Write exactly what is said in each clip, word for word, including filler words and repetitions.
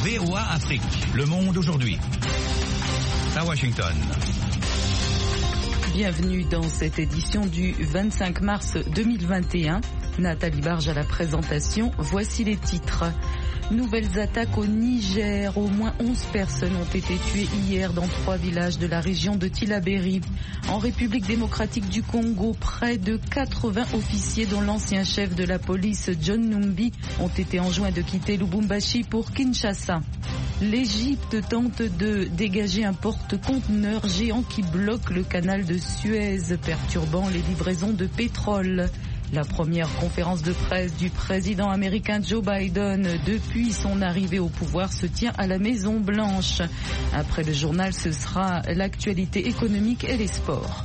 V O A Afrique. Le monde aujourd'hui. À Washington. Bienvenue dans cette édition du vingt-cinq mars deux mille vingt et un. Nathalie Barge à la présentation. Voici les titres. Nouvelles attaques au Niger. Au moins onze personnes ont été tuées hier dans trois villages de la région de Tillabéri. En République démocratique du Congo, près de quatre-vingts officiers dont l'ancien chef de la police John Numbi ont été enjoints de quitter Lubumbashi pour Kinshasa. L'Égypte tente de dégager un porte-conteneurs géant qui bloque le canal de Suez, perturbant les livraisons de pétrole. La première conférence de presse du président américain Joe Biden depuis son arrivée au pouvoir se tient à la Maison Blanche. Après le journal, ce sera l'actualité économique et les sports.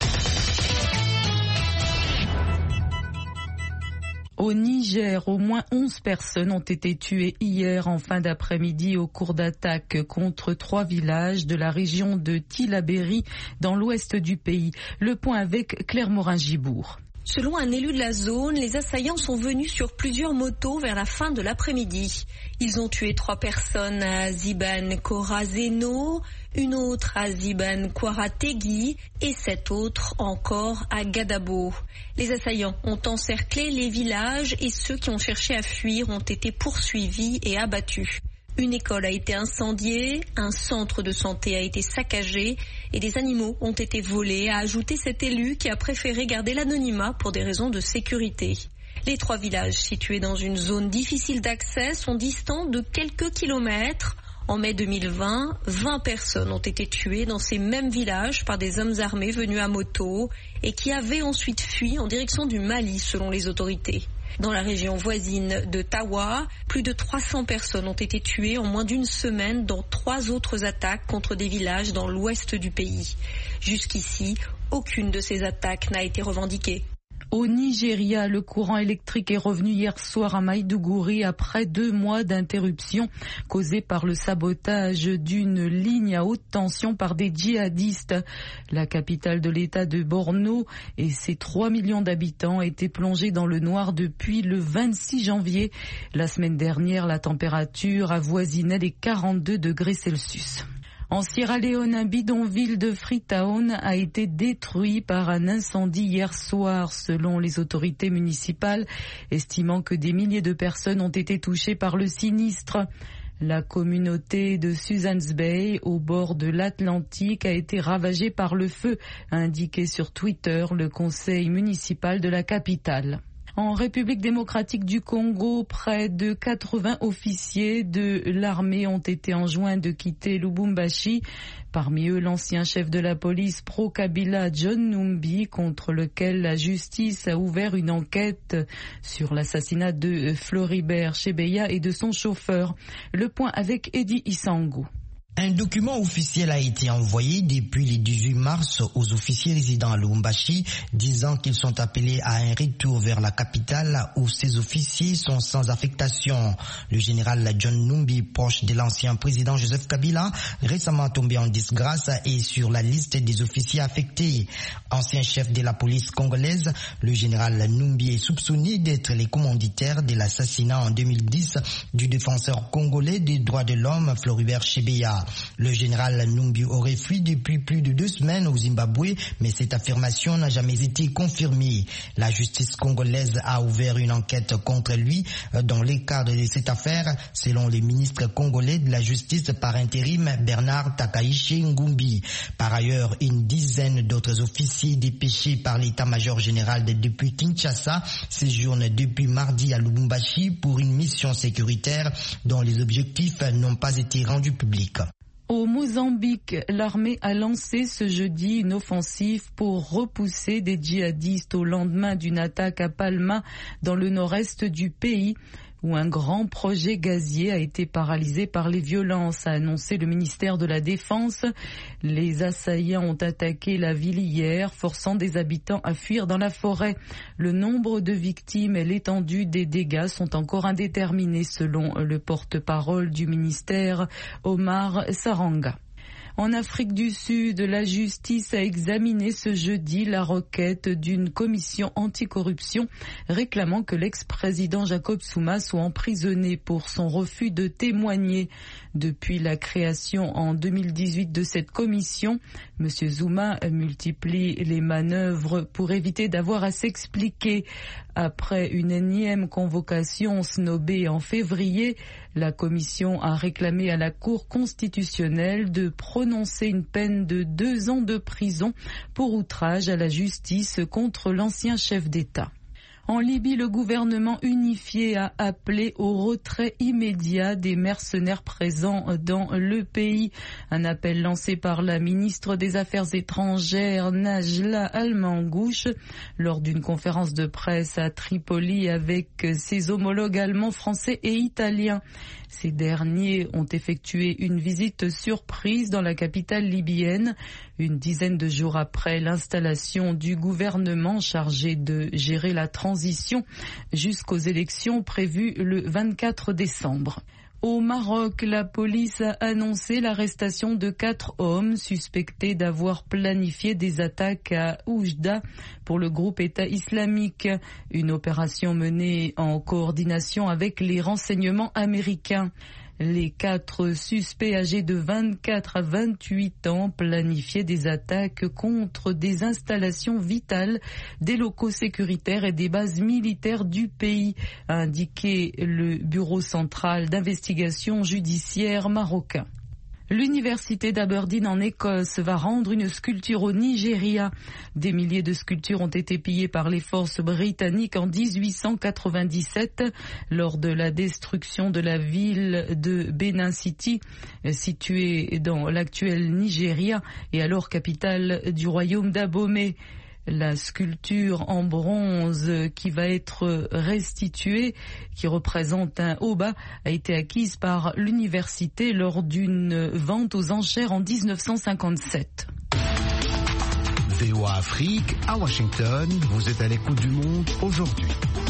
Au Niger, au moins onze personnes ont été tuées hier en fin d'après-midi au cours d'attaques contre trois villages de la région de Tillabéri dans l'ouest du pays. Le point avec Claire Morin-Gibourg. Selon un élu de la zone, les assaillants sont venus sur plusieurs motos vers la fin de l'après-midi. Ils ont tué trois personnes à Ziban Korazeno, une autre à Ziban Kwarategui et sept autres encore à Gadabo. Les assaillants ont encerclé les villages et ceux qui ont cherché à fuir ont été poursuivis et abattus. Une école a été incendiée, un centre de santé a été saccagé et des animaux ont été volés, a ajouté cet élu qui a préféré garder l'anonymat pour des raisons de sécurité. Les trois villages situés dans une zone difficile d'accès sont distants de quelques kilomètres. En mai deux mille vingt, vingt personnes ont été tuées dans ces mêmes villages par des hommes armés venus à moto et qui avaient ensuite fui en direction du Mali selon les autorités. Dans la région voisine de Tawa, plus de trois cents personnes ont été tuées en moins d'une semaine dans trois autres attaques contre des villages dans l'ouest du pays. Jusqu'ici, aucune de ces attaques n'a été revendiquée. Au Nigeria, le courant électrique est revenu hier soir à Maïdougouri après deux mois d'interruption causée par le sabotage d'une ligne à haute tension par des djihadistes. La capitale de l'état de Borno et ses trois millions d'habitants étaient plongés dans le noir depuis le vingt-six janvier. La semaine dernière, la température avoisinait les quarante-deux degrés Celsius. En Sierra Leone, un bidonville de Freetown a été détruit par un incendie hier soir, selon les autorités municipales, estimant que des milliers de personnes ont été touchées par le sinistre. La communauté de Susan's Bay, au bord de l'Atlantique, a été ravagée par le feu, a indiqué sur Twitter le conseil municipal de la capitale. En République démocratique du Congo, près de quatre-vingts officiers de l'armée ont été enjoints de quitter Lubumbashi. Parmi eux, l'ancien chef de la police pro-Kabila, John Numbi, contre lequel la justice a ouvert une enquête sur l'assassinat de Floribert Chebeya et de son chauffeur. Le point avec Eddie Isango. Un document officiel a été envoyé depuis le dix-huit mars aux officiers résidant à Lubumbashi, disant qu'ils sont appelés à un retour vers la capitale où ces officiers sont sans affectation. Le général John Numbi, proche de l'ancien président Joseph Kabila, récemment tombé en disgrâce, est sur la liste des officiers affectés. Ancien chef de la police congolaise, le général Numbi est soupçonné d'être les commanditaires de l'assassinat en deux mille dix du défenseur congolais des droits de l'homme Floribert Chebeya. Le général Numbi aurait fui depuis plus de deux semaines au Zimbabwe, mais cette affirmation n'a jamais été confirmée. La justice congolaise a ouvert une enquête contre lui dans le cadre de cette affaire, selon le ministre congolais de la justice par intérim Bernard Takaichi Ngumbi. Par ailleurs, une dizaine d'autres officiers dépêchés par l'état-major général depuis Kinshasa séjournent depuis mardi à Lubumbashi pour une mission sécuritaire dont les objectifs n'ont pas été rendus publics. Au Mozambique, l'armée a lancé ce jeudi une offensive pour repousser des djihadistes au lendemain d'une attaque à Palma dans le nord-est du pays, où un grand projet gazier a été paralysé par les violences, a annoncé le ministère de la Défense. Les assaillants ont attaqué la ville hier, forçant des habitants à fuir dans la forêt. Le nombre de victimes et l'étendue des dégâts sont encore indéterminés, selon le porte-parole du ministère, Omar Saranga. En Afrique du Sud, la justice a examiné ce jeudi la requête d'une commission anticorruption réclamant que l'ex-président Jacob Zuma soit emprisonné pour son refus de témoigner. Depuis la création en deux mille dix-huit de cette commission, M. Zuma multiplie les manœuvres pour éviter d'avoir à s'expliquer. Après une énième convocation snobée en février, la commission a réclamé à la Cour constitutionnelle de prononcer une peine de deux ans de prison pour outrage à la justice contre l'ancien chef d'État. En Libye, le gouvernement unifié a appelé au retrait immédiat des mercenaires présents dans le pays. Un appel lancé par la ministre des Affaires étrangères, Najla Al-Mangouche, lors d'une conférence de presse à Tripoli avec ses homologues allemands, français et italiens. Ces derniers ont effectué une visite surprise dans la capitale libyenne, une dizaine de jours après l'installation du gouvernement chargé de gérer la transition jusqu'aux élections prévues le vingt-quatre décembre. Au Maroc, la police a annoncé l'arrestation de quatre hommes suspectés d'avoir planifié des attaques à Oujda pour le groupe État islamique, une opération menée en coordination avec les renseignements américains. Les quatre suspects âgés de vingt-quatre à vingt-huit ans planifiaient des attaques contre des installations vitales, des locaux sécuritaires et des bases militaires du pays, a indiqué le Bureau central d'investigation judiciaire marocain. L'université d'Aberdeen en Écosse va rendre une sculpture au Nigeria. Des milliers de sculptures ont été pillées par les forces britanniques en dix-huit cent quatre-vingt-dix-sept lors de la destruction de la ville de Benin City, située dans l'actuel Nigeria et alors capitale du royaume d'Abomey. La sculpture en bronze qui va être restituée, qui représente un Oba, a été acquise par l'université lors d'une vente aux enchères en dix-neuf cent cinquante-sept. V O A Afrique, à Washington, vous êtes à l'écoute du monde aujourd'hui.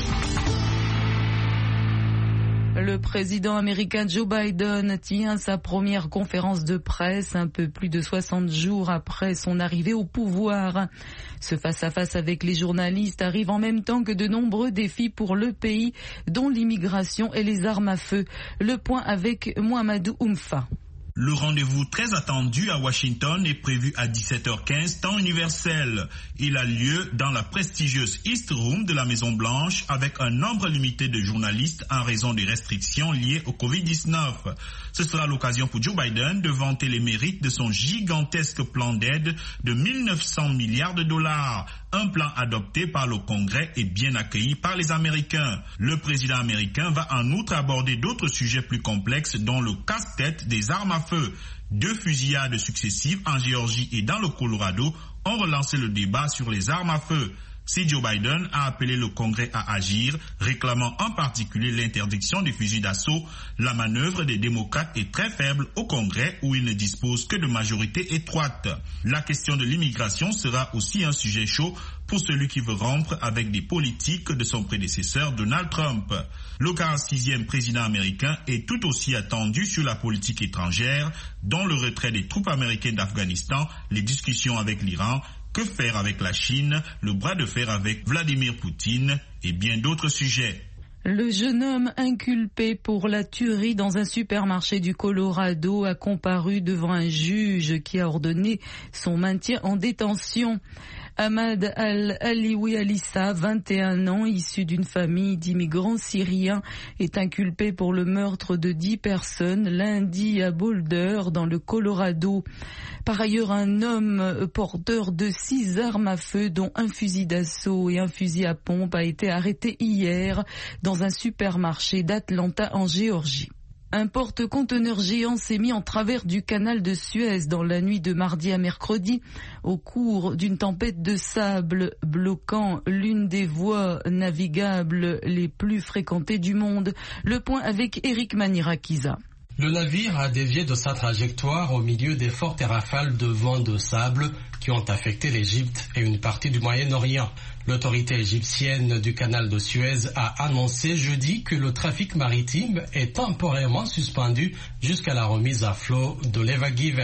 Le président américain Joe Biden tient sa première conférence de presse un peu plus de soixante jours après son arrivée au pouvoir. Ce face-à-face avec les journalistes arrive en même temps que de nombreux défis pour le pays, dont l'immigration et les armes à feu. Le point avec Mohamedou Oumfa. Le rendez-vous très attendu à Washington est prévu à dix-sept heures quinze, temps universel. Il a lieu dans la prestigieuse East Room de la Maison-Blanche avec un nombre limité de journalistes en raison des restrictions liées au covid dix-neuf. Ce sera l'occasion pour Joe Biden de vanter les mérites de son gigantesque plan d'aide de mille neuf cents milliards de dollars. Un plan adopté par le Congrès et bien accueilli par les Américains. Le président américain va en outre aborder d'autres sujets plus complexes dont le casse-tête des armes à feu. Deux fusillades successives en Géorgie et dans le Colorado ont relancé le débat sur les armes à feu. Si Joe Biden a appelé le Congrès à agir, réclamant en particulier l'interdiction des fusils d'assaut, la manœuvre des démocrates est très faible au Congrès où ils ne disposent que de majorité étroite. La question de l'immigration sera aussi un sujet chaud pour celui qui veut rompre avec des politiques de son prédécesseur Donald Trump. Le quarante-sixième président américain est tout aussi attendu sur la politique étrangère, dont le retrait des troupes américaines d'Afghanistan, les discussions avec l'Iran, que faire avec la Chine, le bras de fer avec Vladimir Poutine et bien d'autres sujets. Le jeune homme inculpé pour la tuerie dans un supermarché du Colorado a comparu devant un juge qui a ordonné son maintien en détention. Ahmad Al-Aliwi Alissa, vingt et un ans, issu d'une famille d'immigrants syriens, est inculpé pour le meurtre de dix personnes lundi à Boulder, dans le Colorado. Par ailleurs, un homme porteur de six armes à feu, dont un fusil d'assaut et un fusil à pompe, a été arrêté hier dans un supermarché d'Atlanta en Géorgie. Un porte-conteneurs géant s'est mis en travers du canal de Suez dans la nuit de mardi à mercredi au cours d'une tempête de sable bloquant l'une des voies navigables les plus fréquentées du monde. Le point avec Eric Manirakiza. Le navire a dévié de sa trajectoire au milieu des fortes rafales de vent de sable qui ont affecté l'Égypte et une partie du Moyen-Orient. L'autorité égyptienne du canal de Suez a annoncé jeudi que le trafic maritime est temporairement suspendu jusqu'à la remise à flot de l'Eva Given.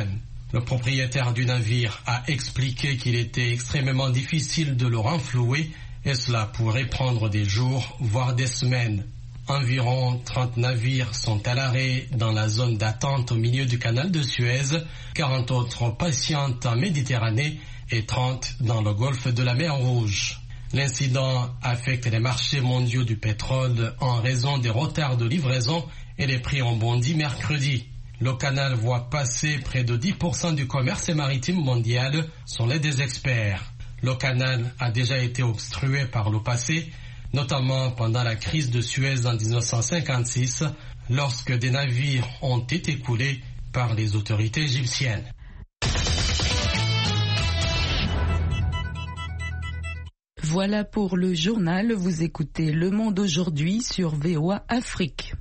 Le propriétaire du navire a expliqué qu'il était extrêmement difficile de le renflouer et cela pourrait prendre des jours, voire des semaines. Environ trente navires sont à l'arrêt dans la zone d'attente au milieu du canal de Suez, quarante autres patientent en Méditerranée et trente dans le golfe de la mer Rouge. L'incident affecte les marchés mondiaux du pétrole en raison des retards de livraison et les prix ont bondi mercredi. Le canal voit passer près de dix pour cent du commerce maritime mondial, sont les des experts. Le canal a déjà été obstrué par le passé, notamment pendant la crise de Suez en dix-neuf cent cinquante-six, lorsque des navires ont été coulés par les autorités égyptiennes. Voilà pour le journal. Vous écoutez Le Monde aujourd'hui sur V O A Afrique.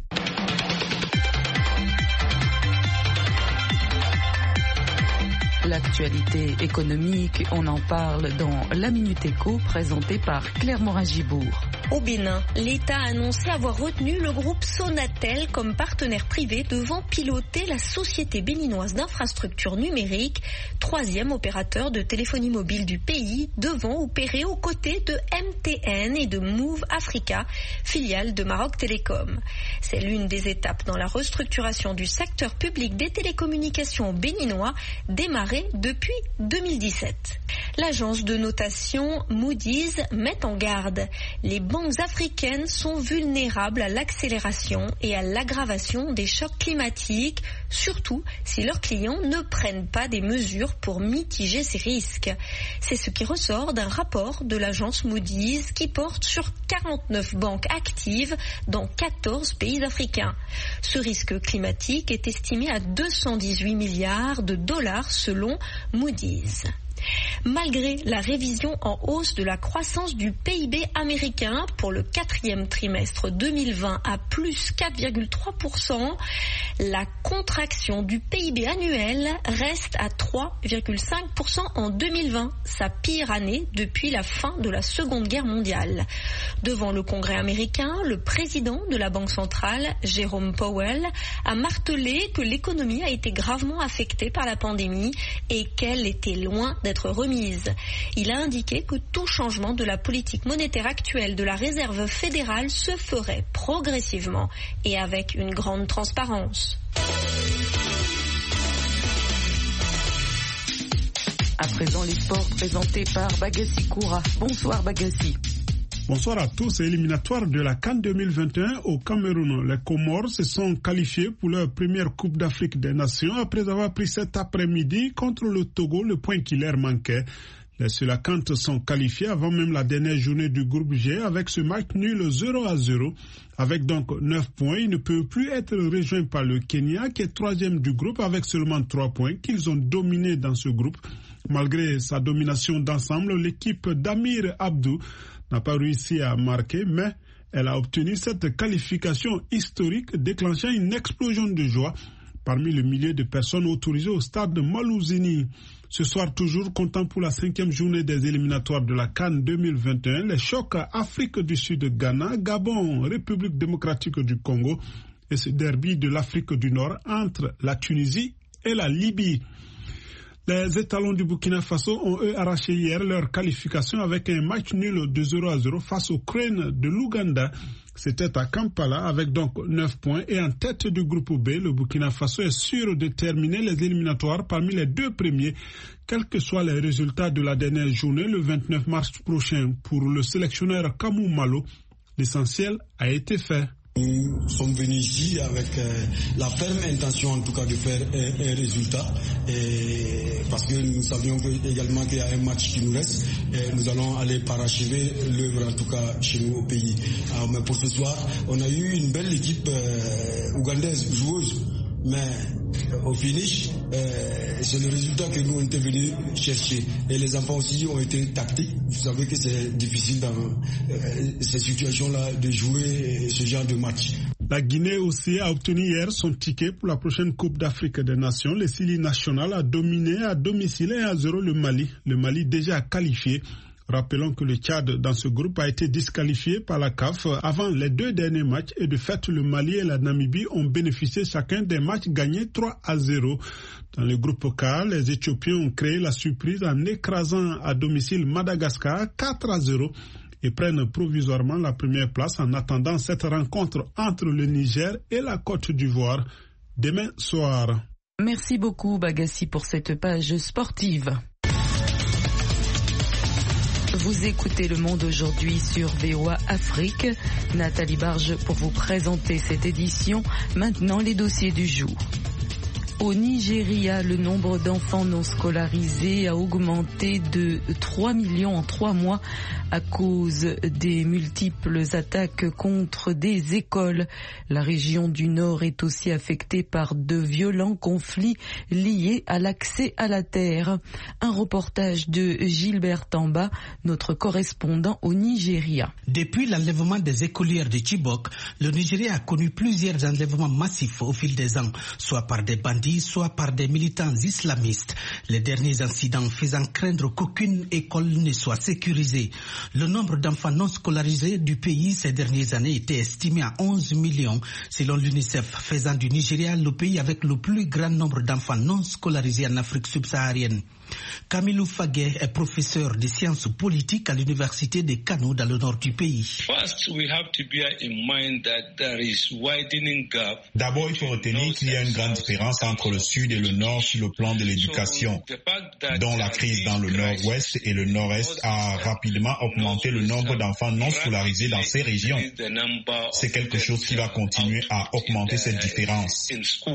L'actualité économique, on en parle dans la Minute Éco, présentée par Claire Morin-Gibourg. Au Bénin, l'État a annoncé avoir retenu le groupe Sonatel comme partenaire privé devant piloter la société béninoise d'infrastructures numériques, troisième opérateur de téléphonie mobile du pays, devant opérer aux côtés de M T N et de Move Africa, filiale de Maroc Télécom. C'est l'une des étapes dans la restructuration du secteur public des télécommunications béninois, démarrée depuis deux mille dix-sept. L'agence de notation Moody's met en garde. Les banques africaines sont vulnérables à l'accélération et à l'aggravation des chocs climatiques, surtout si leurs clients ne prennent pas des mesures pour mitiger ces risques. C'est ce qui ressort d'un rapport de l'agence Moody's qui porte sur quarante-neuf banques actives dans quatorze pays africains. Ce risque climatique est estimé à deux cent dix-huit milliards de dollars selon Moody's. Malgré la révision en hausse de la croissance du P I B américain pour le quatrième trimestre deux mille vingt à plus quatre virgule trois pour cent, la contraction du P I B annuel reste à trois virgule cinq pour cent en deux mille vingt, sa pire année depuis la fin de la Seconde Guerre mondiale. Devant le Congrès américain, le président de la Banque centrale, Jérôme Powell, a martelé que l'économie a été gravement affectée par la pandémie et qu'elle était loin d'être remise. Il a indiqué que tout changement de la politique monétaire actuelle de la Réserve fédérale se ferait progressivement et avec une grande transparence. À présent, les sports présentés par Bagassi Koura. Bonsoir Bagassi. Bonsoir à tous. Éliminatoire de la CAN deux mille vingt et un au Cameroun. Les Comores se sont qualifiés pour leur première Coupe d'Afrique des Nations après avoir pris cet après-midi contre le Togo, le point qui leur manquait. Les Sulakantes sont qualifiés avant même la dernière journée du groupe G avec ce match nul zéro à zéro. Avec donc neuf points, ils ne peuvent plus être rejoints par le Kenya qui est troisième du groupe avec seulement trois points qu'ils ont dominé dans ce groupe. Malgré sa domination d'ensemble, l'équipe d'Amir Abdou n'a pas réussi à marquer, mais elle a obtenu cette qualification historique déclenchant une explosion de joie parmi le millier de personnes autorisées au stade de Malouzini. Ce soir, toujours comptant pour la cinquième journée des éliminatoires de la CAN deux mille vingt et un, les chocs à Afrique du Sud, Ghana, Gabon, République démocratique du Congo et ce derby de l'Afrique du Nord entre la Tunisie et la Libye. Les étalons du Burkina Faso ont eux arraché hier leur qualification avec un match nul de zéro à zéro face aux Cranes de l'Ouganda. C'était à Kampala avec donc neuf points et en tête du groupe B, le Burkina Faso est sûr de terminer les éliminatoires parmi les deux premiers, quels que soient les résultats de la dernière journée le vingt-neuf mars prochain. Pour le sélectionneur Kamou Malo, l'essentiel a été fait. Nous sommes venus ici avec euh, la ferme intention en tout cas de faire un, un résultat et parce que nous savions que, également qu'il y a un match qui nous reste et nous allons aller parachever l'œuvre en tout cas chez nous au pays. Alors, mais pour ce soir, on a eu une belle équipe euh, ougandaise joueuse. Mais au finish, euh, c'est le résultat que nous on était venus chercher. Et les enfants aussi ont été tactiques. Vous savez que c'est difficile dans euh, ces situations-là de jouer ce genre de match. La Guinée aussi a obtenu hier son ticket pour la prochaine Coupe d'Afrique des Nations. Le Sili national a dominé à domicile un à zéro le Mali. Le Mali déjà qualifié Rappelons que le Tchad dans ce groupe a été disqualifié par la C A F avant les deux derniers matchs et de fait le Mali et la Namibie ont bénéficié chacun des matchs gagnés trois à zéro. Dans le groupe K, les Éthiopiens ont créé la surprise en écrasant à domicile Madagascar quatre à zéro et prennent provisoirement la première place en attendant cette rencontre entre le Niger et la Côte d'Ivoire demain soir. Merci beaucoup Bagassi pour cette page sportive. Vous écoutez Le Monde aujourd'hui sur V O A Afrique. Nathalie Barge pour vous présenter cette édition. Maintenant, les dossiers du jour. Au Nigeria, le nombre d'enfants non scolarisés a augmenté de trois millions en trois mois à cause des multiples attaques contre des écoles. La région du Nord est aussi affectée par de violents conflits liés à l'accès à la terre. Un reportage de Gilbert Tamba, notre correspondant au Nigeria. Depuis l'enlèvement des écolières de Chibok, le Nigeria a connu plusieurs enlèvements massifs au fil des ans, soit par des bandits, soit par des militants islamistes. Les derniers incidents faisant craindre qu'aucune école ne soit sécurisée. Le nombre d'enfants non scolarisés du pays ces dernières années était estimé à onze millions, selon l'UNICEF, faisant du Nigeria le pays avec le plus grand nombre d'enfants non scolarisés en Afrique subsaharienne. Kamilou Fagé est professeur de sciences politiques à l'université de Kano dans le nord du pays. D'abord, il faut retenir qu'il y a une grande différence entre le sud et le nord sur le plan de l'éducation, dont la crise dans le nord-ouest et le nord-est a rapidement augmenté le nombre d'enfants non scolarisés dans ces régions. C'est quelque chose qui va continuer à augmenter cette différence.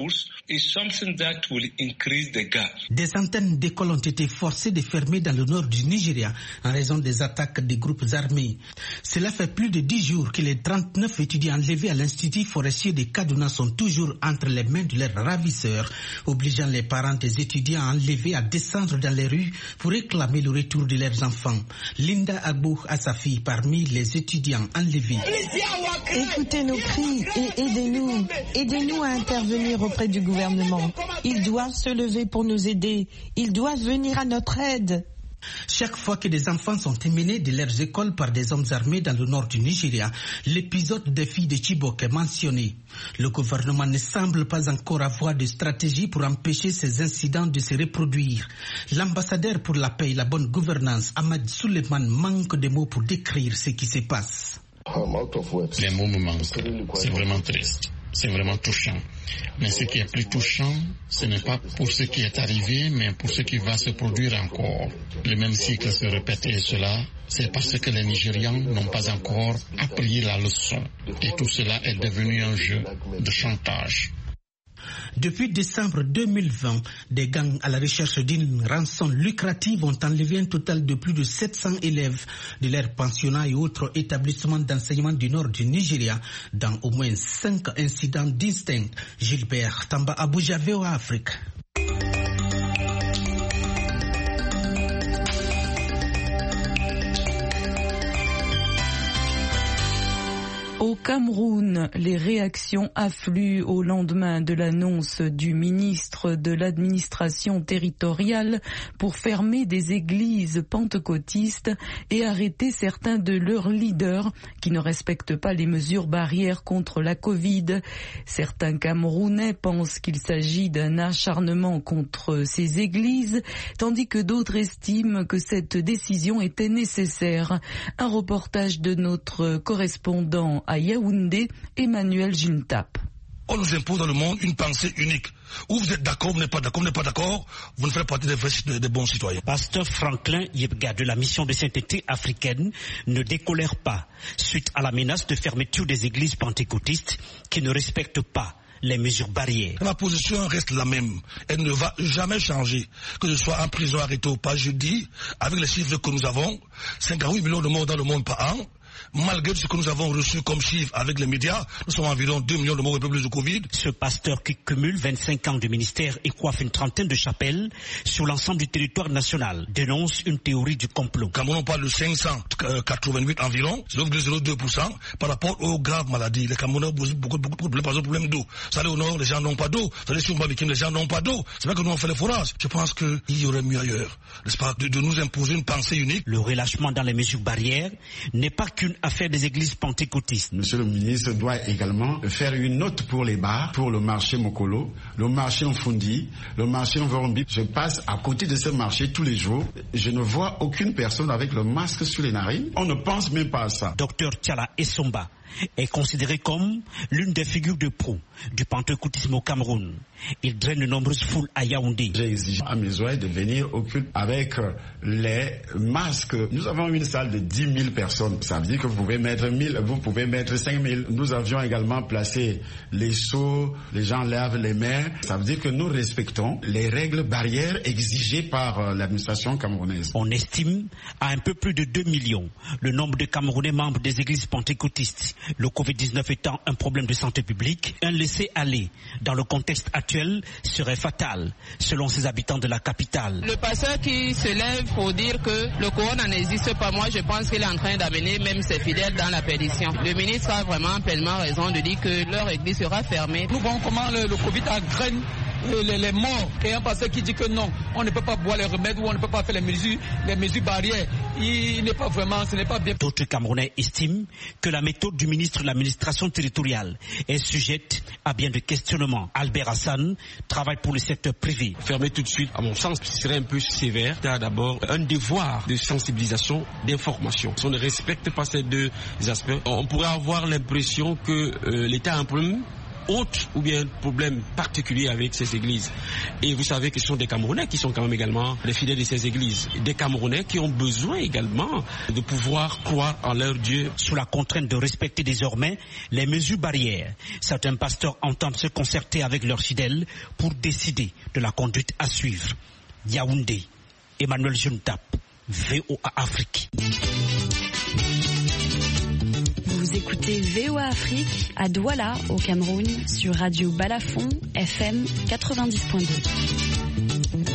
Des centaines d'écoles ont été forcées de fermer dans le nord du Nigeria en raison des attaques des groupes armés. Cela fait plus de dix jours que les trente-neuf étudiants enlevés à l'Institut forestier de Kaduna sont toujours entre les mains de leurs ravisseurs, obligeant les parents des étudiants enlevés à descendre dans les rues pour réclamer le retour de leurs enfants. Linda Abou Assafi, parmi les étudiants enlevés. Écoutez nos cris et aidez-nous. Aidez-nous à intervenir auprès du gouvernement. Ils doivent se lever pour nous aider. Ils doivent venir à notre aide. Chaque fois que des enfants sont emmenés de leurs écoles par des hommes armés dans le nord du Nigeria, l'épisode des filles de Chibok est mentionné. Le gouvernement ne semble pas encore avoir de stratégie pour empêcher ces incidents de se reproduire. L'ambassadeur pour la paix et la bonne gouvernance, Ahmad Suleiman, manque de mots pour décrire ce qui se passe. Les mots me manquent. C'est vraiment triste. C'est vraiment touchant. Mais ce qui est plus touchant, ce n'est pas pour ce qui est arrivé, mais pour ce qui va se produire encore. Le même cycle se répète et cela, c'est parce que les Nigérians n'ont pas encore appris la leçon. Et tout cela est devenu un jeu de chantage. Depuis décembre deux mille vingt, des gangs à la recherche d'une rançon lucrative ont enlevé un total de plus de sept cents élèves de leurs pensionnats et autres établissements d'enseignement du nord du Nigeria dans au moins cinq incidents distincts. Gilbert Tamba, Abuja, V O A Afrique. Au Cameroun, les réactions affluent au lendemain de l'annonce du ministre de l'administration territoriale pour fermer des églises pentecôtistes et arrêter certains de leurs leaders qui ne respectent pas les mesures barrières contre la Covid. Certains Camerounais pensent qu'il s'agit d'un acharnement contre ces églises, tandis que d'autres estiment que cette décision était nécessaire. Un reportage de notre correspondant à Yaoundé, Emmanuel Juntap. On nous impose dans le monde une pensée unique. Ou vous êtes d'accord, vous n'êtes pas d'accord, vous n'êtes pas d'accord, vous ne faites pas partie des, vrais, des bons citoyens. Pasteur Franklin Yebga de la mission de sainteté africaine ne décolère pas suite à la menace de fermeture des églises pentecôtistes qui ne respectent pas les mesures barrières. Ma position reste la même. Elle ne va jamais changer. Que ce soit en prison arrêté ou pas, je dis, avec les chiffres que nous avons, cinquante-huit millions de morts dans le monde par an, malgré ce que nous avons reçu comme chiffre avec les médias, nous sommes environ deux millions de morts et plus de Covid. Ce pasteur qui cumule vingt-cinq ans de ministère et coiffe une trentaine de chapelles sur l'ensemble du territoire national dénonce une théorie du complot. Quand on parle de cinq cent quatre-vingt-huit environ, zéro virgule zéro deux pour cent par rapport aux graves maladies. Les Camerounais ont beaucoup, beaucoup, beaucoup de problèmes, par exemple, problème d'eau. Ça allait au nord, les gens n'ont pas d'eau. Ça allait sur Mbabikim, les gens n'ont pas d'eau. C'est vrai que nous on fait les forages. Je pense qu'il y aurait mieux ailleurs, n'est-ce pas, de, de nous imposer une pensée unique. Le relâchement dans les mesures barrières n'est pas qu'une affaire des églises pentecôtistes. Monsieur le ministre doit également faire une note pour les bars, pour le marché Mokolo, le marché Nfundi, le marché Nvorombi. Je passe à côté de ce marché tous les jours. Je ne vois aucune personne avec le masque sur les narines. On ne pense même pas à ça. Docteur Tchala Essomba est considéré comme l'une des figures de proue du pentecôtisme au Cameroun. Il draine de nombreuses foules à Yaoundé. J'ai exigé à mes oreilles de venir au culte avec les masques. Nous avons une salle de dix mille personnes. Ça veut dire que vous pouvez mettre mille, vous pouvez mettre cinq mille. Nous avions également placé les seaux, les gens lavent les mains. Ça veut dire que nous respectons les règles barrières exigées par l'administration camerounaise. On estime à un peu plus de deux millions le nombre de Camerounais membres des églises pentecôtistes. Le covid dix-neuf étant un problème de santé publique, un laisser-aller dans le contexte actuel serait fatal, selon ces habitants de la capitale. Le pasteur qui se lève pour dire que le corona n'existe pas, moi je pense qu'il est en train d'amener même ses fidèles dans la perdition. Le ministre a vraiment pleinement raison de dire que leur église sera fermée. Nous voyons comment le, le Covid engraine les, les morts, et un pasteur qui dit que non, on ne peut pas boire les remèdes ou on ne peut pas faire les mesures, les mesures barrières. Il n'est pas vraiment, ce n'est pas bien. D'autres Camerounais estiment que la méthode du ministre de l'administration territoriale est sujette à bien de questionnements. Albert Hassan travaille pour le secteur privé. Fermer tout de suite, à mon sens, ce serait un peu sévère. Il y a d'abord un devoir de sensibilisation, d'information. Si on ne respecte pas ces deux aspects, on pourrait avoir l'impression que euh, l'État a un problème autre ou bien un problème particulier avec ces églises. Et vous savez que ce sont des Camerounais qui sont quand même également les fidèles de ces églises. Des Camerounais qui ont besoin également de pouvoir croire en leur Dieu. Sous la contrainte de respecter désormais les mesures barrières, certains pasteurs entendent se concerter avec leurs fidèles pour décider de la conduite à suivre. Yaoundé, Emmanuel Juntap, V O A Afrique. Vous écoutez V O A Afrique à Douala, au Cameroun, sur Radio Balafon, F M quatre-vingt-dix point deux.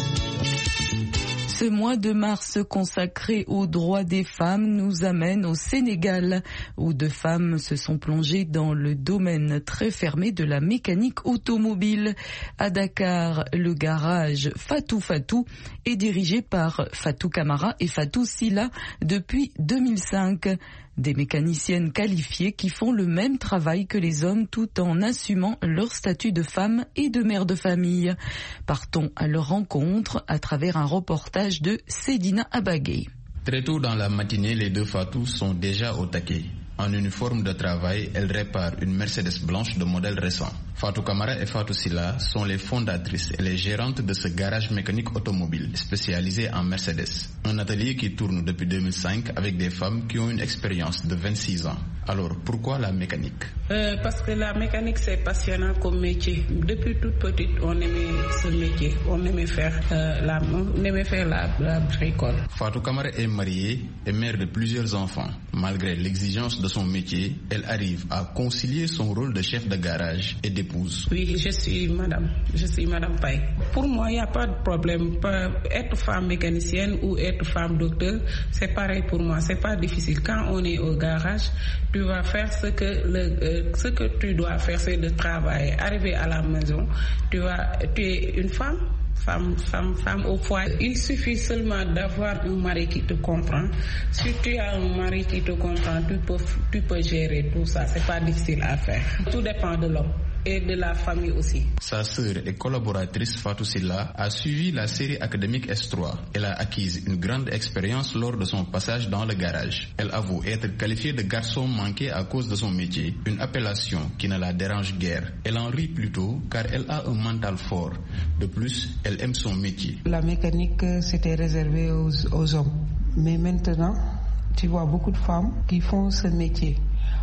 Ce mois de mars consacré aux droits des femmes nous amène au Sénégal, où deux femmes se sont plongées dans le domaine très fermé de la mécanique automobile. À Dakar, le garage Fatou Fatou est dirigé par Fatou Camara et Fatou Silla depuis deux mille cinq. Des mécaniciennes qualifiées qui font le même travail que les hommes tout en assumant leur statut de femme et de mère de famille. Partons à leur rencontre à travers un reportage de Sedina Abagé. Très tôt dans la matinée, les deux Fatou sont déjà au taquet. En uniforme de travail, elles réparent une Mercedes blanche de modèle récent. Fatou Camara et Fatou Silla sont les fondatrices et les gérantes de ce garage mécanique automobile spécialisé en Mercedes. Un atelier qui tourne depuis deux mille cinq avec des femmes qui ont une expérience de vingt-six ans. Alors, pourquoi la mécanique? euh, Parce que la mécanique, c'est passionnant comme métier. Depuis toute petite, on aimait ce métier. On aimait faire, euh, la, on aimait faire la, la bricole. Fatou Camara est mariée et mère de plusieurs enfants. Malgré l'exigence de son métier, elle arrive à concilier son rôle de chef de garage et d'épouse. Oui, je suis madame, je suis madame Paye. Pour moi, il n'y a pas de problème. Être femme mécanicienne ou être femme docteur, c'est pareil pour moi. C'est pas difficile. Quand on est au garage, tu vas faire ce que le, euh, ce que tu dois faire, c'est de travailler. Arriver à la maison, tu vas, tu es une femme. Femme, femme, femme au foyer. Il suffit seulement d'avoir un mari qui te comprend. Si tu as un mari qui te comprend, tu peux, tu peux gérer tout ça. C'est pas difficile à faire. Tout dépend de l'homme et de la famille aussi. Sa sœur et collaboratrice Fatou Silla a suivi la série académique S trois. Elle a acquis une grande expérience lors de son passage dans le garage. Elle avoue être qualifiée de garçon manqué à cause de son métier, une appellation qui ne la dérange guère. Elle en rit plutôt car elle a un mental fort. De plus, elle aime son métier. La mécanique, c'était réservé aux, aux hommes. Mais maintenant, tu vois beaucoup de femmes qui font ce métier.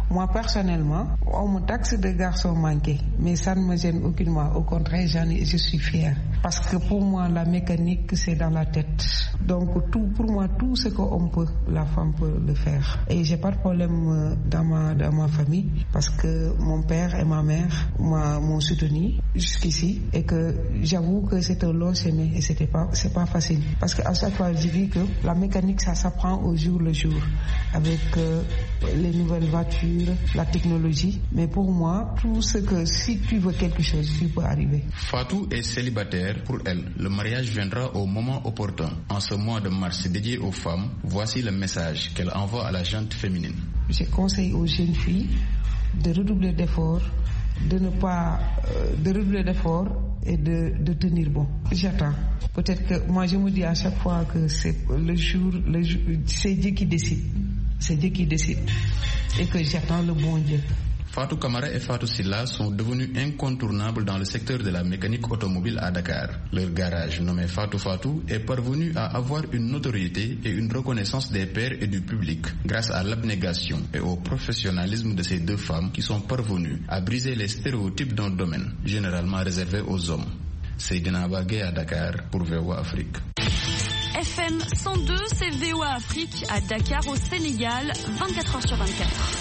Moi, personnellement, on me taxe de garçons manqués, mais ça ne me gêne aucunement. Au contraire, j'en ai, je suis fière. Parce que pour moi, la mécanique, c'est dans la tête. Donc, tout, pour moi, tout ce qu'on peut, la femme peut le faire. Et j'ai pas de problème dans ma, dans ma famille, parce que mon père et ma mère m'ont soutenu jusqu'ici, et que j'avoue que c'est un long chemin, et c'était pas, c'est pas facile. Parce qu'à chaque fois, je dis que la mécanique, ça s'apprend au jour le jour, avec euh, les nouvelles voitures, la technologie. Mais pour moi, tout ce que, si tu veux quelque chose, tu peux arriver. Fatou est célibataire. Pour elle, le mariage viendra au moment opportun. En ce mois de mars dédié aux femmes, voici le message qu'elle envoie à la gente féminine. Je conseille aux jeunes filles de redoubler d'efforts, de ne pas, euh, de redoubler d'efforts et de, de tenir bon. J'attends. Peut-être que moi je me dis à chaque fois que c'est le jour, le jour, c'est Dieu qui décide. C'est Dieu qui décide. Et que j'attends le bon Dieu. Fatou Camara et Fatou Silla sont devenus incontournables dans le secteur de la mécanique automobile à Dakar. Leur garage, nommé Fatou Fatou, est parvenu à avoir une notoriété et une reconnaissance des pairs et du public grâce à l'abnégation et au professionnalisme de ces deux femmes qui sont parvenues à briser les stéréotypes d'un domaine généralement réservé aux hommes. Seydina Bagé à Dakar pour V O A Afrique. F M cent deux, c'est V O A Afrique à Dakar au Sénégal, vingt-quatre heures sur vingt-quatre.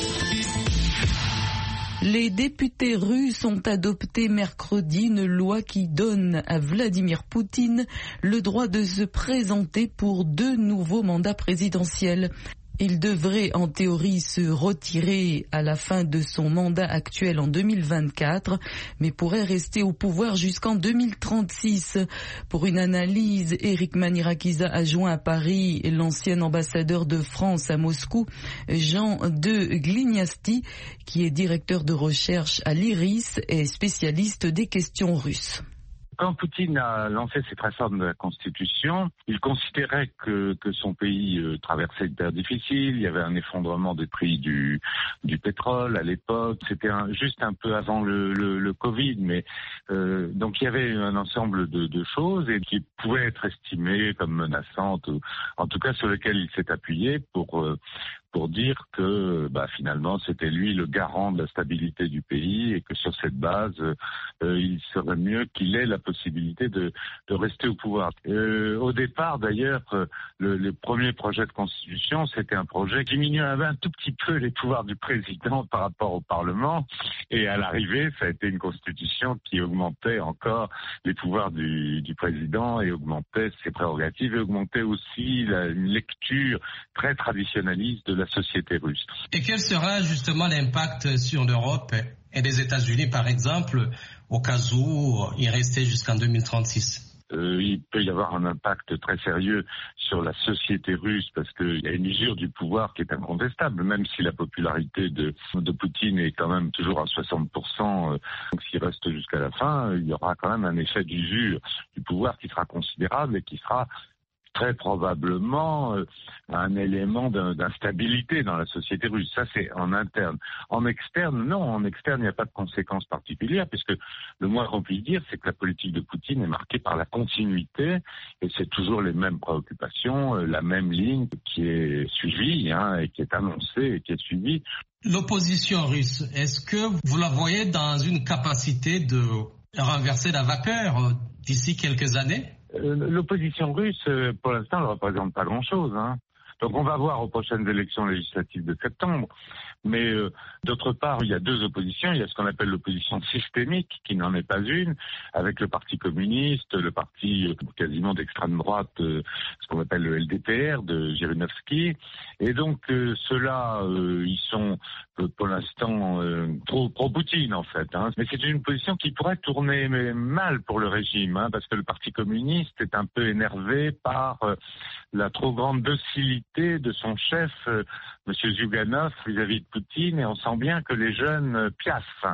Les députés russes ont adopté mercredi une loi qui donne à Vladimir Poutine le droit de se présenter pour deux nouveaux mandats présidentiels. Il devrait en théorie se retirer à la fin de son mandat actuel en deux mille vingt-quatre, mais pourrait rester au pouvoir jusqu'en deux mille trente-six. Pour une analyse, Eric Manirakiza a joint à Paris l'ancien ambassadeur de France à Moscou, Jean de Glignasti, qui est directeur de recherche à l'IRIS et spécialiste des questions russes. Quand Poutine a lancé cette réforme de la Constitution, il considérait que, que son pays euh, traversait une période difficile. Il y avait un effondrement des prix du, du pétrole à l'époque. C'était un, juste un peu avant le, le, le Covid, mais euh, donc il y avait un ensemble de, de choses et qui pouvaient être estimées comme menaçantes, ou, en tout cas sur lesquelles il s'est appuyé pour euh, pour dire que bah, finalement c'était lui le garant de la stabilité du pays et que sur cette base euh, il serait mieux qu'il ait la possibilité de, de rester au pouvoir. Euh, au départ d'ailleurs, le, le premier projet de constitution c'était un projet qui diminuait un tout petit peu les pouvoirs du président par rapport au Parlement, et à l'arrivée ça a été une constitution qui augmentait encore les pouvoirs du, du président et augmentait ses prérogatives et augmentait aussi la, une lecture très traditionnaliste de la société russe. Et quel sera justement l'impact sur l'Europe et les États-Unis, par exemple, au cas où il restait jusqu'en deux mille trente-six? Euh, il peut y avoir un impact très sérieux sur la société russe parce qu'il y a une usure du pouvoir qui est incontestable, même si la popularité de, de Poutine est quand même toujours à soixante pour cent. Euh, donc s'il reste jusqu'à la fin, il y aura quand même un effet d'usure du pouvoir qui sera considérable et qui sera très probablement euh, un élément d'instabilité dans la société russe. Ça, c'est en interne. En externe, non. En externe, il n'y a pas de conséquences particulières, puisque le moins qu'on puisse dire, c'est que la politique de Poutine est marquée par la continuité, et c'est toujours les mêmes préoccupations, euh, la même ligne qui est suivie, hein, et qui est annoncée et qui est suivie. L'opposition russe, est-ce que vous la voyez dans une capacité de renverser la vapeur d'ici quelques années? L'opposition russe, pour l'instant, ne représente pas grand-chose, hein. Donc on va voir aux prochaines élections législatives de septembre. Mais euh, d'autre part, il y a deux oppositions. Il y a ce qu'on appelle l'opposition systémique, qui n'en est pas une, avec le Parti communiste, le parti euh, quasiment d'extrême droite, euh, ce qu'on appelle le L D P R de Zhirinovsky. Et donc euh, ceux-là, euh, ils sont euh, pour l'instant euh, trop pro-Poutine en fait. Hein. Mais c'est une position qui pourrait tourner mais, mal pour le régime, hein, parce que le Parti communiste est un peu énervé par euh, la trop grande docilité de son chef, euh, M. Zyuganov, vis-à-vis de Poutine, et on sent bien que les jeunes piaffent.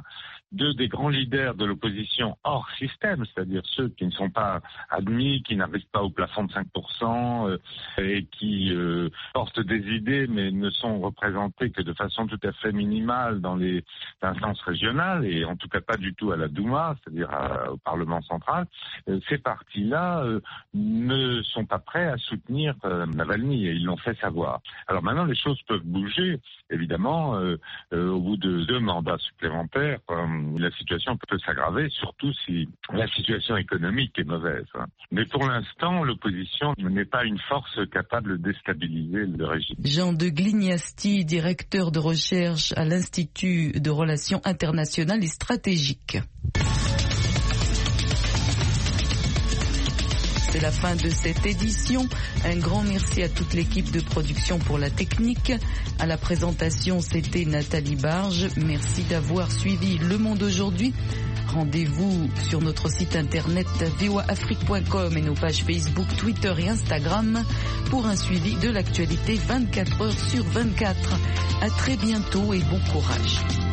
deux des grands leaders de l'opposition hors système, c'est-à-dire ceux qui ne sont pas admis, qui n'arrivent pas au plafond de cinq pour cent euh, et qui euh, portent des idées mais ne sont représentés que de façon tout à fait minimale dans les instances régionales et en tout cas pas du tout à la Douma, c'est-à-dire à, au Parlement central, euh, ces partis-là euh, ne sont pas prêts à soutenir euh, Navalny et ils l'ont fait savoir. Alors maintenant les choses peuvent bouger, évidemment, euh, euh, au bout de deux mandats supplémentaires, euh, la situation peut s'aggraver, surtout si la situation économique est mauvaise. Hein. Mais pour l'instant, l'opposition n'est pas une force capable de déstabiliser le régime. Jean de Glignasti, directeur de recherche à l'Institut de Relations internationales et stratégiques. C'est la fin de cette édition. Un grand merci à toute l'équipe de production pour la technique. À la présentation, c'était Nathalie Barge. Merci d'avoir suivi Le Monde aujourd'hui. Rendez-vous sur notre site internet v o a afrique point com et nos pages Facebook, Twitter et Instagram pour un suivi de l'actualité vingt-quatre heures sur vingt-quatre. À très bientôt et bon courage.